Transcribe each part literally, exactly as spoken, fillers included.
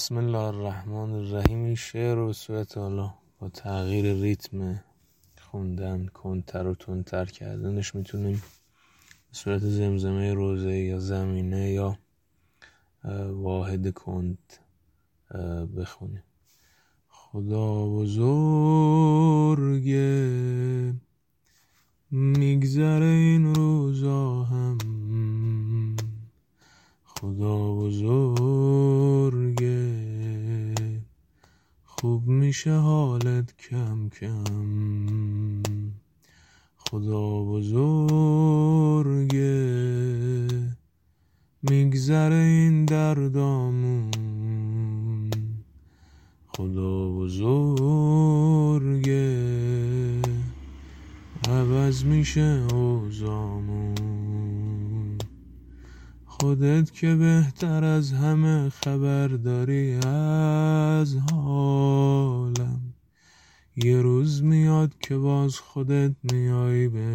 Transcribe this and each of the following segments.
بسم الله الرحمن الرحیم. شعر و صورت حالا با تغییر ریتم خوندن کنتر و تندتر کردنش میتونیم به صورت زمزمه روزه یا زمینه یا واحد کند بخونیم. خدا بزرگه میگذره این روزا هم، خدا بزرگه خوب میشه حالت کم کم، خدا بزرگه میگذره این دردامون، خدا بزرگه عوض میشه اوضاعمون. خودت که بهتر از همه خبر داری از حالم، یه روز میاد که باز خودت میای به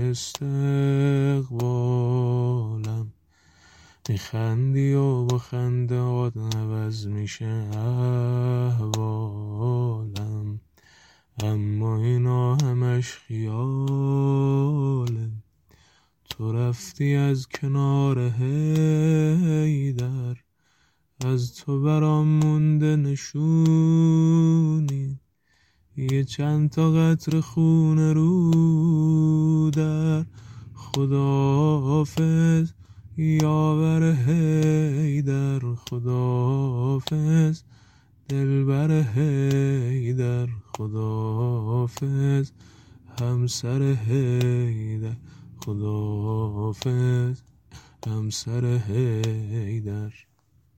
استقبالم. میخندی و با خنده هات عوض میشه احوالم، اما اینا همش خیاله. تو رفتی از کنار حیدر، از تو برام مونده نشونی، یه چند تا قطره خون رو در. خداحافظ یاور حیدر، خداحافظ دلبر حیدر، خداحافظ همسر حیدر، خداحافظ همسر حیدر.